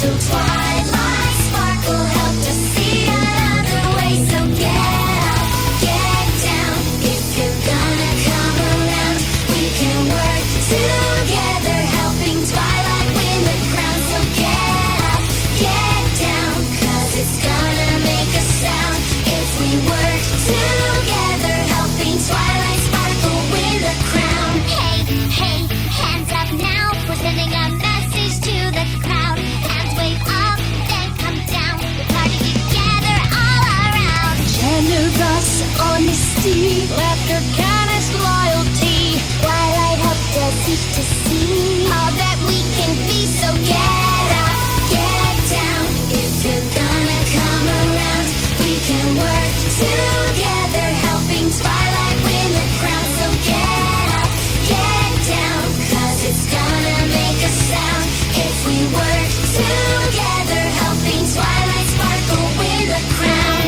So twilight sparkle helped us see another way. So get up, get down. If you're gonna come around, we can work together, helping Twilight win the crown. So get up, get down, 'cause it's gonna make a sound if we work together, helping Twilight sparkle win the crown. Hey, hey, hands up now. We're sending a message to the crowd. Hands wave up, then come down. We're party together all around. Generous honesty, laughter, kindness, loyalty. Twilight helped us each to see all that we can be. So get up, get down. If you're gonna come around, we can work together, helping Twilight win the crown. So get up, get down, 'cause it's gonna make a sound if we work together, helping Twilight sparkle win the crown.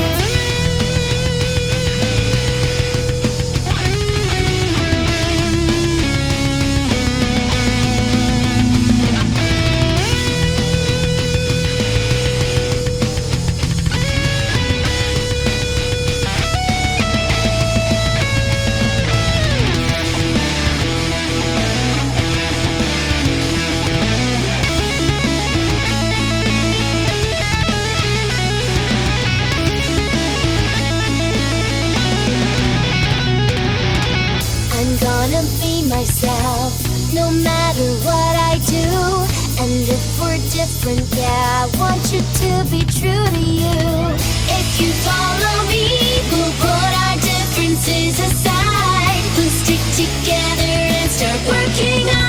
I'm gonna be myself, no matter what I do. And if we're different, yeah, I want you to be true to you. If you follow me, we'll put our differences aside. We'll stick together and start working on